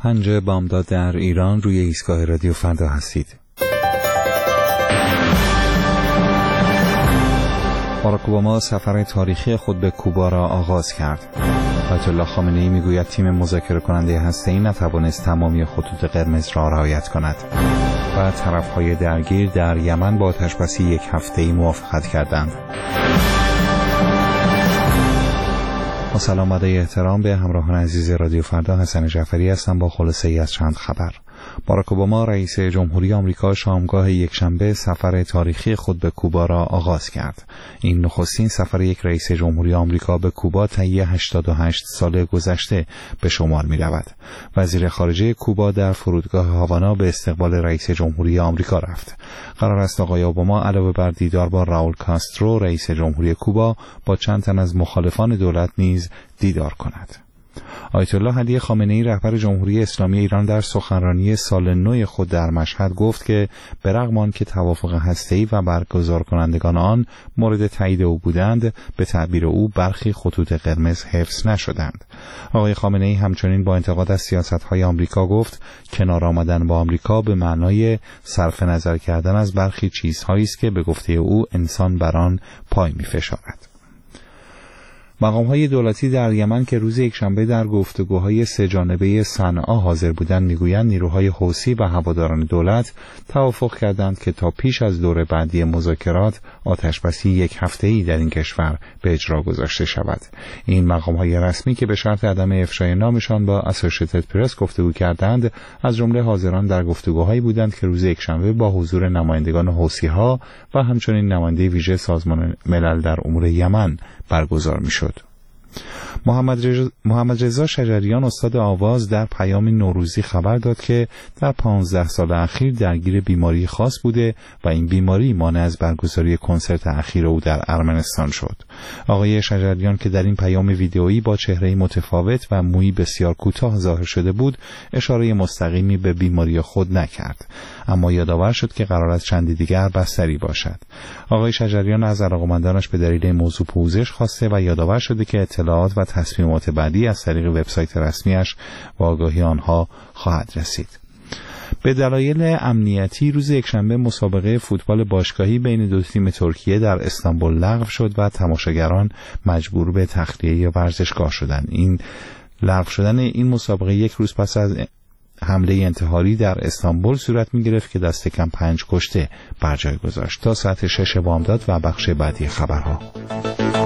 5 بامداد در ایران روی ایستگاه رادیو فردا هستید. باراک اوباما سفر تاریخی خود به کوبا را آغاز کرد. آیت الله خامنه‌ای میگوید تیم مذاکره کننده هسته‌ای نتوانست تمامی خطوط قرمز را رعایت کند و طرف‌های درگیر در یمن با آتش‌بسی 1 هفته‌ای موافقت کردند. با سلام و احترام به همراهان عزیز رادیو فردا، حسن جعفری هستم با خلاصه‌ای از چند خبر. باراک اوباما رئیس جمهوری آمریکا شامگاه یکشنبه سفر تاریخی خود به کوبا را آغاز کرد. این نخستین سفر یک رئیس جمهوری آمریکا به کوبا طی 88 سال گذشته به شمار می رود. وزیر خارجه کوبا در فرودگاه هاوانا به استقبال رئیس جمهوری آمریکا رفت. قرار است آقای اوباما علاوه بر دیدار با راول کاسترو رئیس جمهوری کوبا با چند تن از مخالفان دولت نیز دیدار کند. آیت الله علی خامنه‌ای رهبر جمهوری اسلامی ایران در سخنرانی سال نو خود در مشهد گفت که به رغم آنکه توافق هسته‌ای و برگزار کنندگان آن مورد تایید او بودند، به تعبیر او برخی خطوط قرمز حفظ نشدند. آقای خامنه‌ای همچنین با انتقاد از سیاست‌های آمریکا گفت کنار آمدن با آمریکا به معنای صرف نظر کردن از برخی چیزهایی است که به گفته او انسان بر آن پای می‌فشارد. مقام‌های دولتی در یمن که روز یکشنبه در گفتگوهای 3 جانبه صنعا حاضر بودند میگویند نیروهای حوثی و هواداران دولت توافق کردند که تا پیش از دور بعدی مذاکرات آتش‌بسی 1 هفته‌ای در این کشور به اجرا گذاشته شود. این مقام‌های رسمی که به شرط عدم افشای نامشان با اسوسییتد پرس گفتگو کردند، از جمله حاضران در گفتگوهایی بودند که روز یکشنبه با حضور نمایندگان حوثی‌ها و همچنین نماینده ویژه سازمان ملل در امور یمن برگزار می‌شد. محمد رضا شجریان استاد آواز در پیام نوروزی خبر داد که در 15 سال اخیر درگیر بیماری خاص بوده و این بیماری مانع از برگزاری کنسرت اخیر او در ارمنستان شد. آقای شجریان که در این پیام ویدئویی با چهره‌ای متفاوت و مویی بسیار کوتاه ظاهر شده بود، اشاره مستقیمی به بیماری خود نکرد، اما یادآور شد که قرار است چندی دیگر بستری باشد. آقای شجریان از علاقه‌مندانش به دلیل این موضوع پوزش خواسته و یادآور شده که اطلاعات و تصمیمات بعدی از طریق وبسایت رسمیش و آگاهی آنها خواهد رسید. به دلایل امنیتی روز یکشنبه مسابقه فوتبال باشگاهی بین 2 تیم ترکیه در استانبول لغو شد و تماشاگران مجبور به تخلیه ورزشگاه شدند. این لغو شدن این مسابقه 1 روز پس از حمله انتحاری در استانبول صورت می گرفت که دست کم 5 کشته بر جای گذاشت. تا ساعت 6 بامداد و بخش بعدی خبرها.